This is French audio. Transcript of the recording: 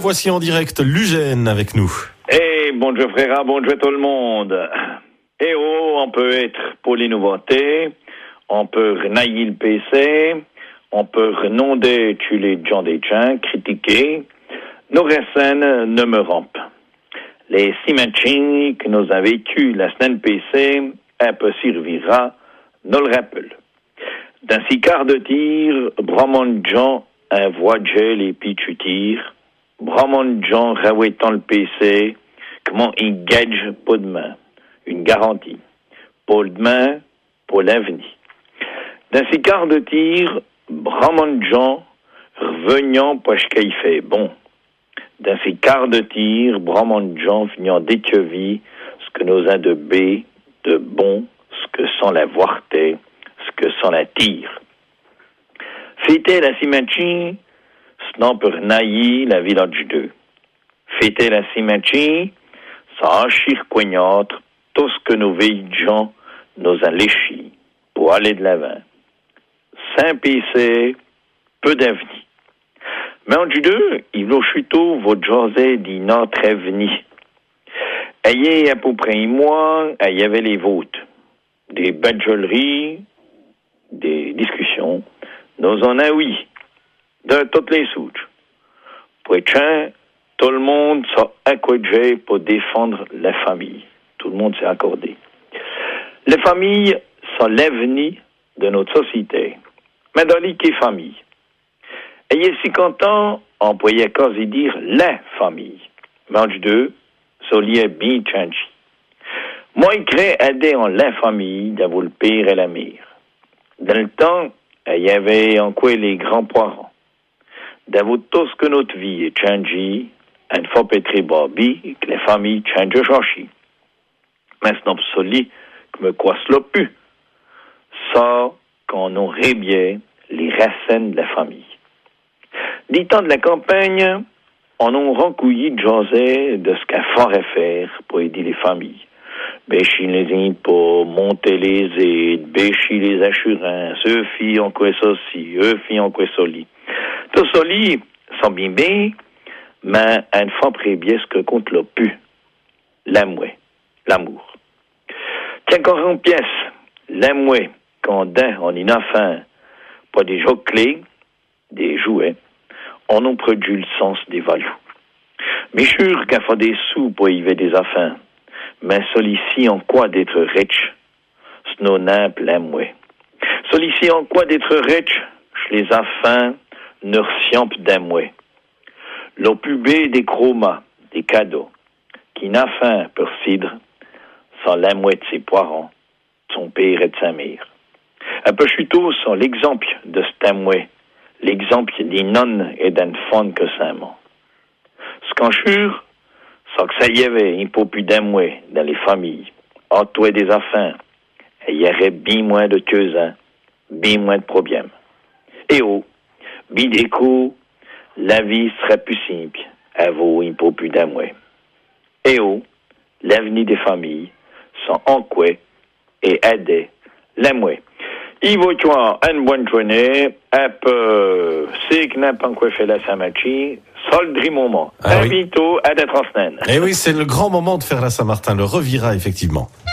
voici en direct Lugène avec nous. Bonjour frère, bonjour tout le monde. On peut être pour les nouveautés, on peut renailler le PC, on peut renonder tu les gens des gens, critiquer. Nos récents ne me rompent. Les cimetières que nous avons vécu la semaine PC, un peu servira, nous le rappelle. Dans 6 quarts de tir, Bramon Jean, un voyageur les pichu tir, Bramon Jean rawétant le PC, comment il gage pas de main, une garantie. Pas de main, pour l'avenir. Dans 6 quarts de tir, Bramon Jean, revenant parce qu'il fait bon. Dans 6 quarts de tir, Bramon Jean venant d'équevis, ce que nous a de B, de bon, ce que sont la voirté, ce que sont la tire. Fêter la cimentie, sinon pour nailler la village 2. Fêter la cimentie, ça achire coignâtre, tout ce que nous veillons nous a léchi pour aller de l'avant. Saint-PC, peu d'avenir. Mais en du deux, il vaut chuto votre José dit notre avenir. Ayez à peu près un mois, il y avait les votes. Des badgeries, des discussions. Nous en a oui. De toutes les souches. Pour être tout le monde s'est accordé pour défendre la famille. Tout le monde s'est accordé. Les familles sont l'avenir de notre société. Mais dans les familles. Ayez 50 ans, on pourrait quasi dire la famille. Mange deux, solier bien changé. Moi, il crée aider en la famille d'avoir le père et la mère. Dans le temps, il y avait en quoi les grands-parents. D'avoir tout ce que notre vie est changé, une fois pétré Bobby, que les familles changent changé. Mais c'est absolu que me quoi cela pu. Ça, qu'on aurait bien les racines de la famille. Des temps de la campagne, on a recueilli José de ce qu'il faudrait faire pour aider les familles. Bêcher les impôts, monter les aides, bêcher les assurances, eux filles en quoi ceci, eux filles en quoi ceci. Tout cela, sont bien, mais une fois près bien ce que compte le plus. L'amour. Tiens, 40 pièces, l'amour, quand on y a faim, pas des jeux clés, des jouets, on a produit le sens des values. Mais sûr qu'il faut des sous pour y avoir des affaires. Mais celui-ci en quoi d'être riche, c'est non nimple l'amour. Celui-ci en quoi d'être riche, les affaires ne ressemblent d'amour. Le plus bé des chromas, des cadeaux, qui n'a faim pour cidre, sans l'amour de ses parents, de son père et de sa mère. Un peu chuto sont l'exemple de cet amour, l'exemple des nonnes et d'enfants que Saint-Mont. Ce qu'en jure, c'est que ça y avait un peu plus d'amour dans les familles, entre et des affaires, et il y aurait bien moins de queues, bien moins de problèmes. Et bidéco, la vie serait plus simple, avoir un peu plus d'amour. Et l'avenir des familles sont en quoi et aider l'amour. Il vaut une bonne journée, un peu, c'est que n'a pas encore fait la Saint-Martin, solde moment. Ah bientôt, à d'être en semaine. Et oui, c'est le grand moment de faire la Saint-Martin, le revira effectivement.